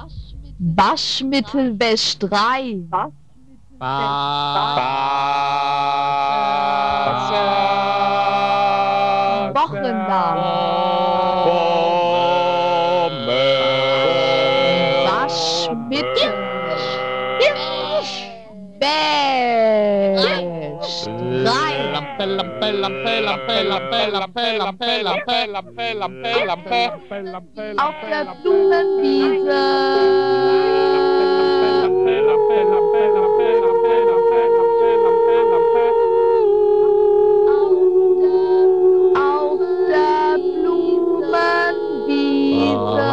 Waschmittel wäscht 3. Wochenlang. Waschmittel wäscht 3. Auf der Blumenwiese. Auf der Blumenwiese.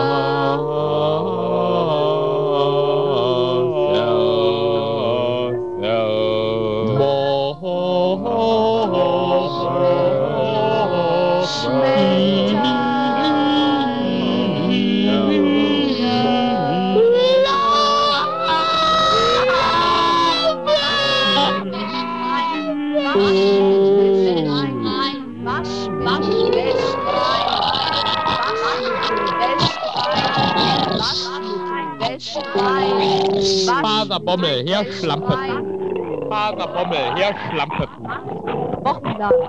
Faserbommel, her Schlampe. Faserbommel, her Schlampe. Wochenlang.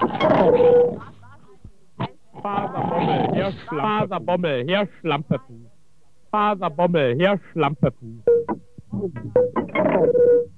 Faserbommel, her Schlampe. Faserbommel, her Schlampe. Faserbommel, her Schlampe.